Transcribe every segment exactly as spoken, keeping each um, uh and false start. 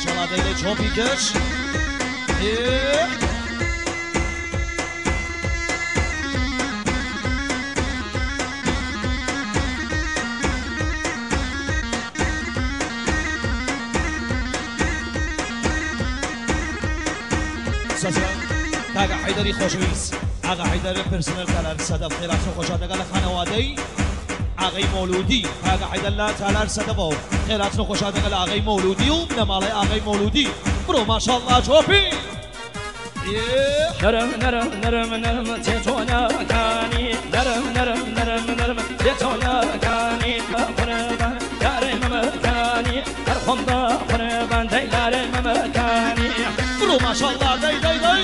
ماشاءالله دیگه چوبی کش کاغا حیدری خوشویست آقا حیدر پرسنل تالار صدف خیرات خوشات نگال خانواده‌ای آقای مولودی کاغا حیدر لا تالار صدف و خیرات خوشات نگال آقای مولودی و نماله آقای مولودی برو ماشاءالله چوبی نرم نرم نرم نرم تيتونا كاني نرم نرم نرم نرم تيتونا كاني قربان دارم مكاني ارخم قربان دارم مكاني برو ماشاءالله داي داي داي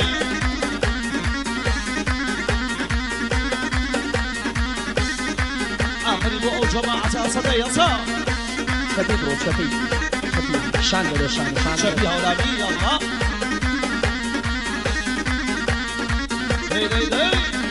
آخری دو او جماعة صدى يسا شفي برو شفي شفي شان برو شان شان شفي هولامي يلا داي داي داي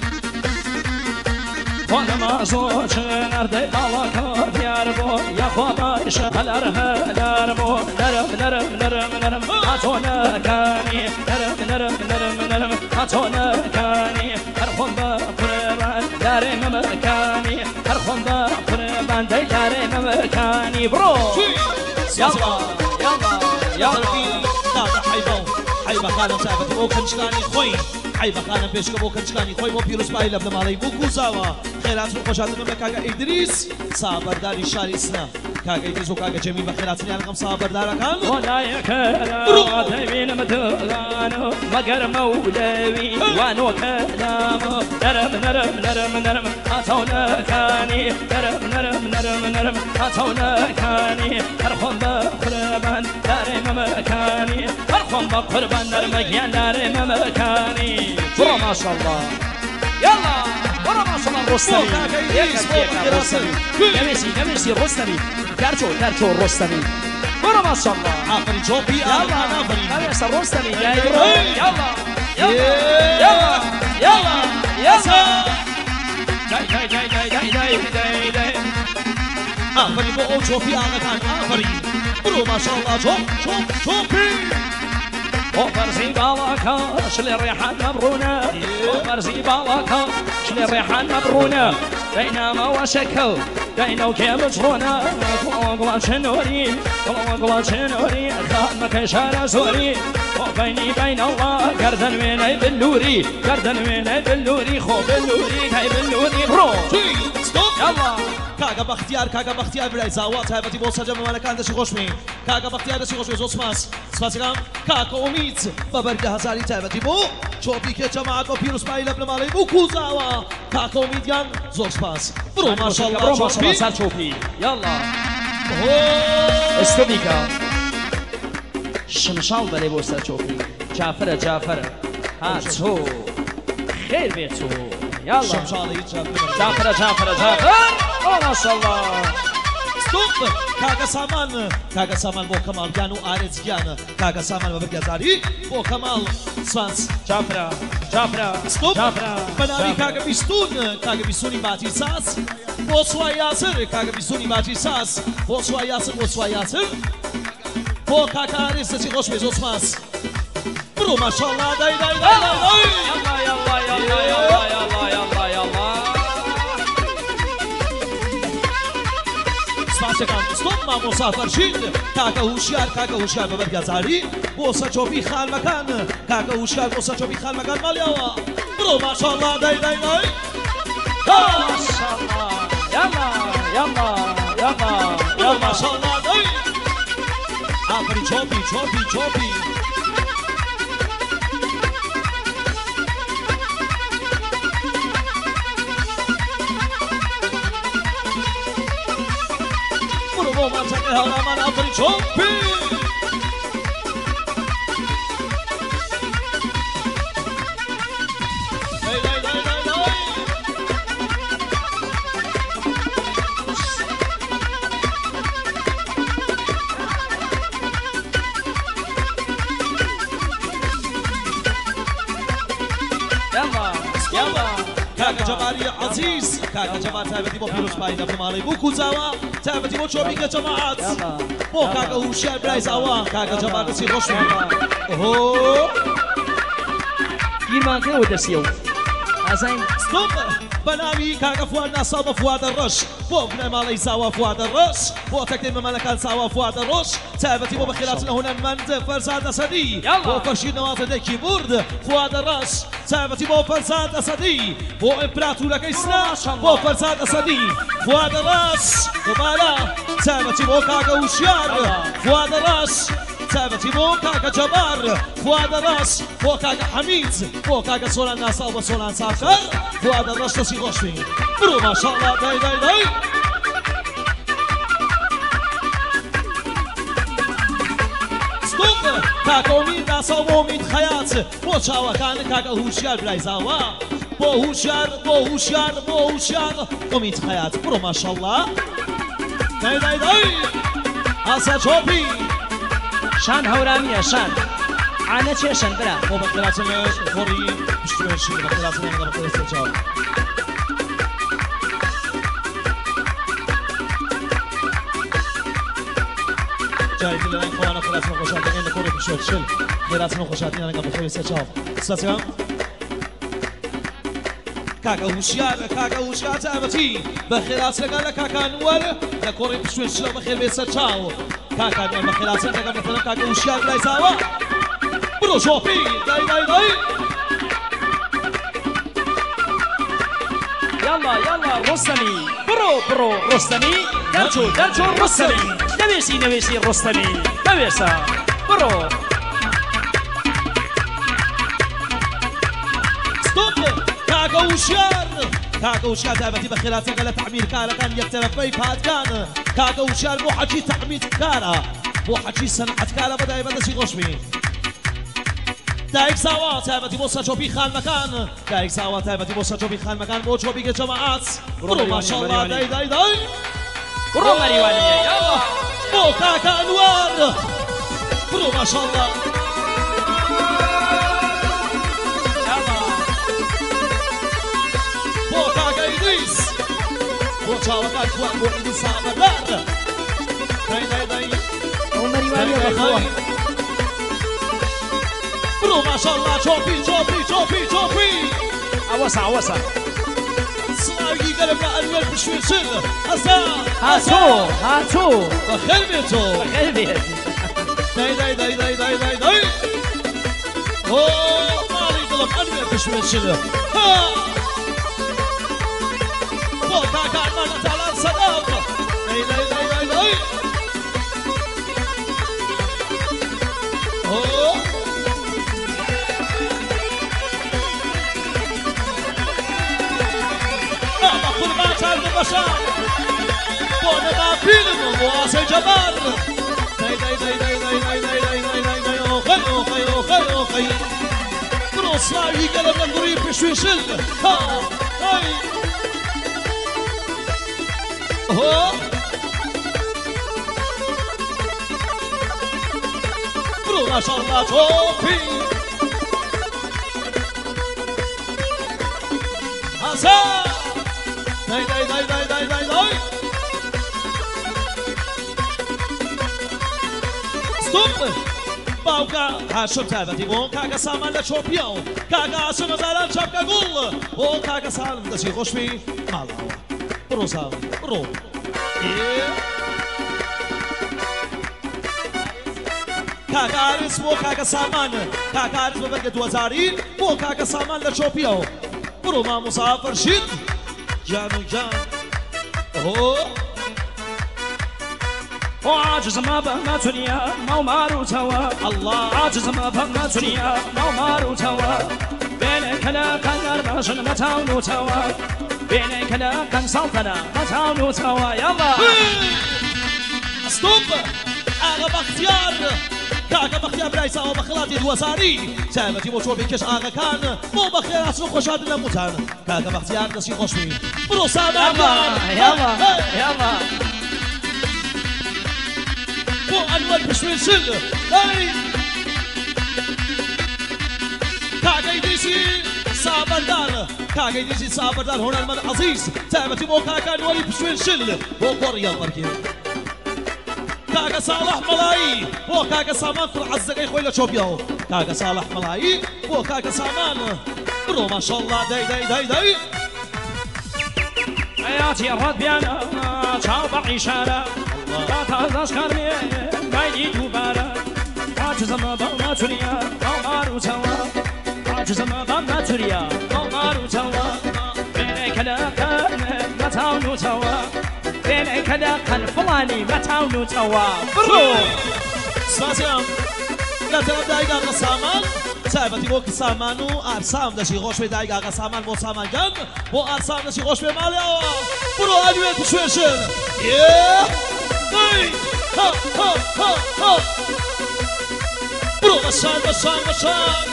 وانا ما زوج نردي بالاكا ديار بو يا خوانا شغلر هلر بو نرم نرم نرم نرم هاتونا كاني نرم نرم نرم نرم هاتونا كاني ارخم بقربان داري مكاني ارخم بقربان داري مكاني برو يلا يلا يلا دادا حيبو حيبا خانم سابت بو كنشكاني خوي حيبا خانم بيشكو بو كنشكاني خوي بو بيروس باي لبنا مالي بو كوزاوا خيرات خوشاتنا بكاغا ادريس صابر داري شاريسنا كاغا ادريس وكاغا جميل بخيراتني انا قم صابر دارا كان ولا يكرا تبين متغانو مقر مولوي وانو كلامو نرم نرم نرم نرم هاتونا كاني نرم نرم نرم نرم هاتونا كاني ارخم بقربان داري مكاني ارخم بقربان نرمك داري مكاني برو ما شاء الله يلا برو ما شاء الله الرستمي الرستمي نمشي نمشي الرستمي دارتو دارتو الرستمي برو ما شاء الله آخری جوبي يلا آخری نمشي الرستمي جاي برو يلا يلا يلا يلا يلا جاي جاي جاي جاي جاي جاي جاي جاي آخری بو او جوبي آقا كان آخری برو ما شاء الله جوب جوب جوبي وفرزي بالاكا شلي الريحان مبرونا وفرزي بالاكا شلي الريحان مبرونا بينما وشكل دينا وكيف جرونا قلا شنوري قلا شنوري خامك شارع سوري وبيني بين الله قردن ويني بالنوري قردن ويني بالنوري خو بالنوري كاي بالنوري برو يلا کاغا بختیار کاغا بختیار برای زاوات هایبتی با سجام مالکان داشتی خوش می کاغا بختیار داشتی خوش می زود سپاس سپاس کام کاغا امید ببرده هزاری هایبتی بو چوبی که جماعت با پیروز باید لب نمالی بو کوزاوا کاغا امیدیان زود سپاس برو ماشاءالله برو ماشاءالله سر چوبی يلا استوديكا شمشال بلي بو سر چوبی جعفر جعفر هاتو خير بيتو يلا شمشالی جعفر جعفر جعفر ما شاء الله ستوب کاغا سامان کاغا سامان با کمال گانو آرز گان کاغا سامان ببرده هزاری با کمال سپاس جعفر جعفر ستوب جعفر بناوی کاغا بیستون کاغا بیستونی باتی ساس بوسوا یاسر کاغا بیستونی باتی ساس بوسوا یاسر بوسوا یاسر با کاغا آرز داشتی خوش می زود سپاس برو ماشاءالله دای دای دای يلا يلا يلا يلا يلا يلا يلا استوب ما مسافر شید کاکا هوشیار کاکا هوشیار ببر گزاری بوسا چوبی خال مکان کاکا هوشیار بوسا چوبی خال مکان مالیاوا برو ماشاءالله دای دای دای ما شاء الله يلا يلا يلا برو ماشاءالله دای آخری چوبی چوبی چوبی هرامان آخری چوبی دای دای دای دای دای يلا يلا كاكا جمالي عزيز كاكا جمال تابتي بو بيروس باي دبر مالي بو كوزاوا تابتي بو شوبيك يا جماعات بو كاكا هوشيار برايز اوا كاكا جمال نسي خوشمي اوه گیرمان کرد و دەسیەوە ئازاین ستوب بەناوی کاکە فواد ناساڵ بە فوادە ڕەش بۆ بنە ماڵی ساوا فوادە ڕەش بۆ تەکتەی مەمەلەکان ساوا فوادە ڕەش تایبەتی بۆ بەخێراتن هونەرمەند فەرزاد ئەسەدی بۆ فەرشید نەوازەدەکی بورد فوادە ڕەش تایبەتی بۆ فەرزاد ئەسەدی بۆ ئیمپراتورەکەی سنا بۆ فەرزاد ئەسەدی فوادە ڕەش دووبارە تایبەتی بۆ کاکە هوشیار فوادە ڕەش تابتي بو كاكا جبار فؤاد الراس بو كاكا حميد بو كاكا سولان ناسا و سولان سافر فؤاد الراس تسي خوشمي برو ما شاء الله داي داي داي ستوب كاكا اميد ناسا و اميد خيات بو چاوا كان كاكا هوشيار برايزاوا بو هوشيار بو هوشيار بو هوشيار اميد خيات برو ما شاء الله داي داي داي اسا چوبي شان هەورامیە شان عانە چێشن برا بۆ بەخێراتن خۆڕی پشتوێشی بەخێراتن لەگەڵ بەخێرە سێچاو جایدی لەلای خۆوانە خێراتن خۆشاتنەکەی لە خۆڕی پشتوێشل خێراتن خۆشاتنیان لەگەڵ بەخێرە سێچاو سەچەکەم كاكا هوشيار كاكا هوشيار تابتي بخيرات لقال كاكا نور لكوري بشوي الشلو بخير بيسا تشاو كاكا نور بخيرات لقال مثلا كاكا هوشيار بلاي ساوا برو شوفي داي داي داي يلا يلا رستمي برو برو رستمي دلچو دلچو رستمي نويسي نويسي رستمي نويسا برو ستوب كاكا هوشيار كاكا هوشيار تابتي بخيرات لقال تعمير كارا كان يكترف في فات كان كاكا هوشيار بو حكي تعمير كارا بو حكي صنعت كارا بدا يبدا سي غشمي دايك ساوا تابتي بو ساچوبي خان مكان دايك ساوا تابتي بو ساچوبي خان مكان بو چوبي جماعات برو ما شاء الله داي داي داي برو مريوانية يلا بو كاكا انوار برو ما شاء الله بو كاكا إدريس بو چاوكا كوان بو إدريس عمدان داي داي داي او مريوانية بخوة برو ما شاء الله چوبي چوبي چوبي چوبي عوسا عوسا سلاوي قلبنا أنوار بشوي شل هسا هاتو هاتو بخير بيتو بخير بيت داي داي داي داي داي داي داي اوه مالي قلب أنوار بشوي شل ها بو كاكا عمانا تعالى صدام داي داي داي داي داي اوه ماما قربات المباشر بونا ما فيلم واسي جبار داي داي داي داي داي داي داي داي داي داي داي او خير او خير او خير او خير بروسلاوي قلبنا نقريب بشوي شل ها هاي هو برو ما شاء الله توفي هسا داي داي داي داي داي داي داي ستوب باوكا هاشم تابتي بون كاكا سامان لشوبيو كاكا عاصم زالان شابكا قول بون كاكا سالم دسي خوشبي مالاوا برو سالم برو كاكا عارس بو كاكا سامان كاكا عارس ببرقة دوزارين بو كاكا سامان لشوبيو برو ما مسافر شد جانو جان اوه وعاجز ما بهنا دنيا ما مارو توا الله عاجز ما بهنا دنيا ما مارو توا بينك لا كان رمشن متاونو توا بينك لا كان سلطنة متاونو توا يلا ستوب اغا باختيار كاكا باختيار برايسا وبخلاتي دوزاري سامتي بو شوفي كش اغا كان مو بخير اسمو خوشاد لموتان كاكا باختيار دسي خوشمي برو سامان يلا يلا يلا بو انوار بشوي شل هاي كاكا يديسي سابندان كاكا ديجي صابر دار هنا المن عزيز تابتي بو كاكا نوري بشوين شل بو كوريا البركي كاكا صالح ملاي بو كاكا سامان كل عزقي خويلة شوبيو كاكا صالح ملاي بو كاكا سامان برو ما شاء الله داي داي داي داي حياتي الرد بيانا شاو بعيشانا لا تهزاش كرمي ما يجي دوبانا عاجز ما بما تريا قمر وتوا عاجز ما بما تريا قمر وتوا بينك لا كان ما تعاونوا توا بينك لا كان فلاني ما تعاونوا توا برو سلام لا تبدا يقا سامان سایبتی بو که سامانو ارسام داشتی خوش به دایگا آقا سامان بو سامان گن بو ارسام داشتی خوش به مالی آوا برو آدویت بشویشن یه دی ها ها ها ها برو بشان بشان بشان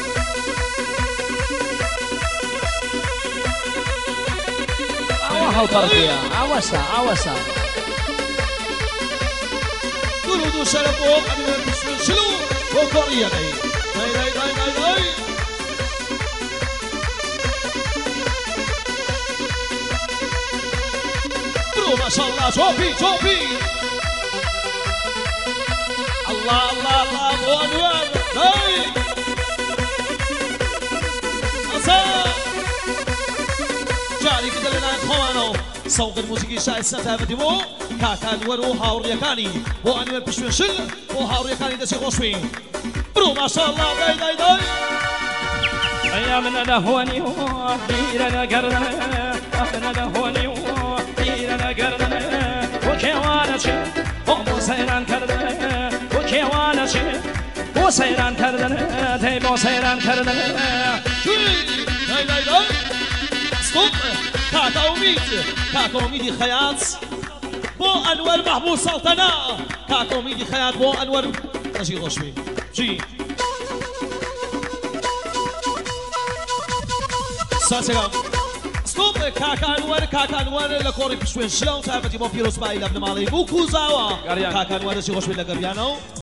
عوها البركية عوسا عوسا درودو شرفو آدویت بشویشلو بو کوریا دی داي داي داي داي داي برو ما شاء الله شوفي شوفي الله الله الله ابو انوار داي أسا جاري كده لنا اخوانو سوق الموسيقى شايسة تابتي بو كاكا انوار وهاور يكاني بو انوار بشوشل وهاور يكاني دسي خوشوين برو ما شاء الله داي داي داي أيامنا لهوني وحيرنا قرنا أحنا لهوني وحيرنا قرنا وكيوانا شي بو سيران كردنا وكيوانا شي بو سيران كردنا تي بو سيران كردنا داي داي داي ستوب كاكا أميد كاكا أميدي خياط بو أنور محمود سلطنة كاكا أميدي خياط بو أنور أجي غشمي جي سلام ستوب كاكا أنور كاكا أنور لكوري بشوين شلون تعرفتي بو بيروس بايلا ابن مالي بو كوزاوا كاكا أنور أجي غشمي لقربيانو